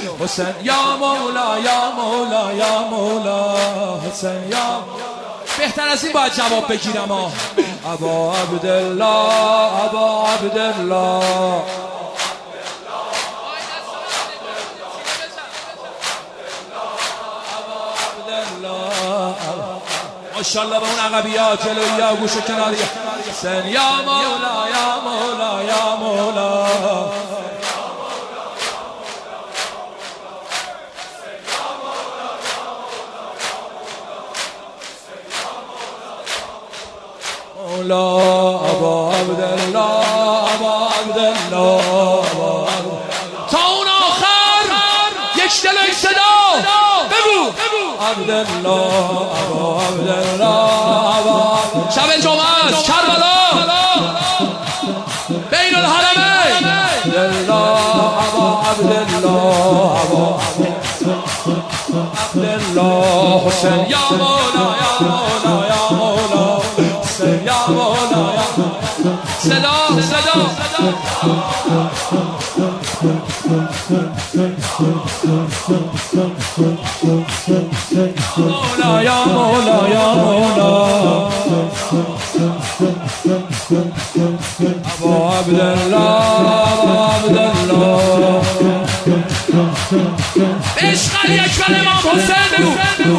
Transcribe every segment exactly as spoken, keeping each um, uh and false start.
حسین یا مولا یا مولا یا مولا حسین یا بهتر از این باید جواب بگیرم ها. ابا عبدالله ابا عبدالله ماشاءالله به اون عقبیات جلویی ها گوش و کناری حسین یا مولا یا مولا یا مولا مولا ابا عبدالله ابا عبدالله تا اون آخر یک دل و یک صدا بگو عبدالله ابا عبدالله ابا شب جمعه است کربلا بین الحرمین عبدالله ابا عبدالله ابا عبدالله حسین یا مولا یا مولا یا مولا حسین یا مولا یا صدا صدا مولا یا مولا یا مولا ابا عبدالله ابا عبدالله عشق علی اکبر امام حسین بگو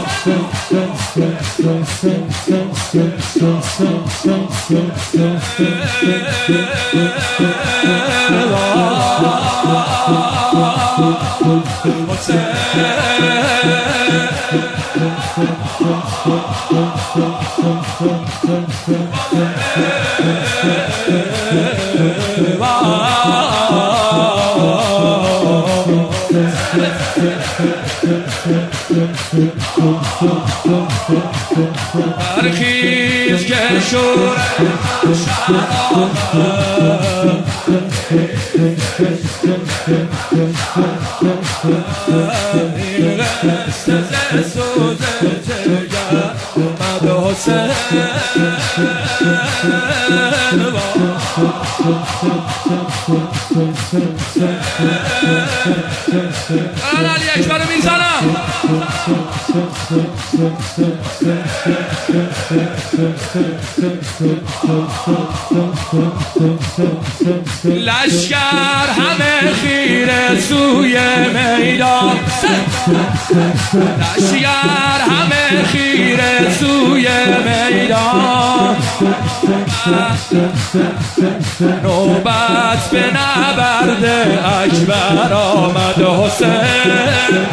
برخیز که شور این قصه سوز جگر مد حسین من علی اکبر رو میزنم لشکر همه خیره سوی میدان لشکر همه خیره سوی میدان نوبت به نبرد اکبر آمد حسین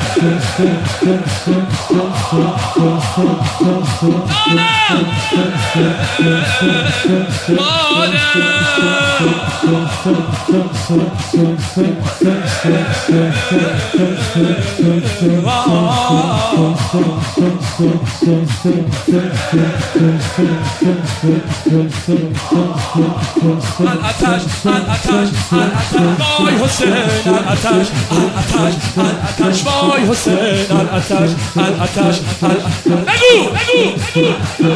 الاتش الاتش الاتش وای حسین الاتش الاتش الاتش وای حسین الاتش الاتش بگو بگو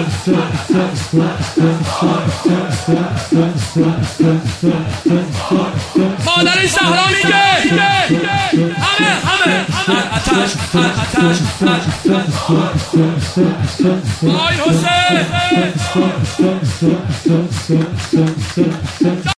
مادر زهرا میگه همه همه الاتش الاتش وای حسین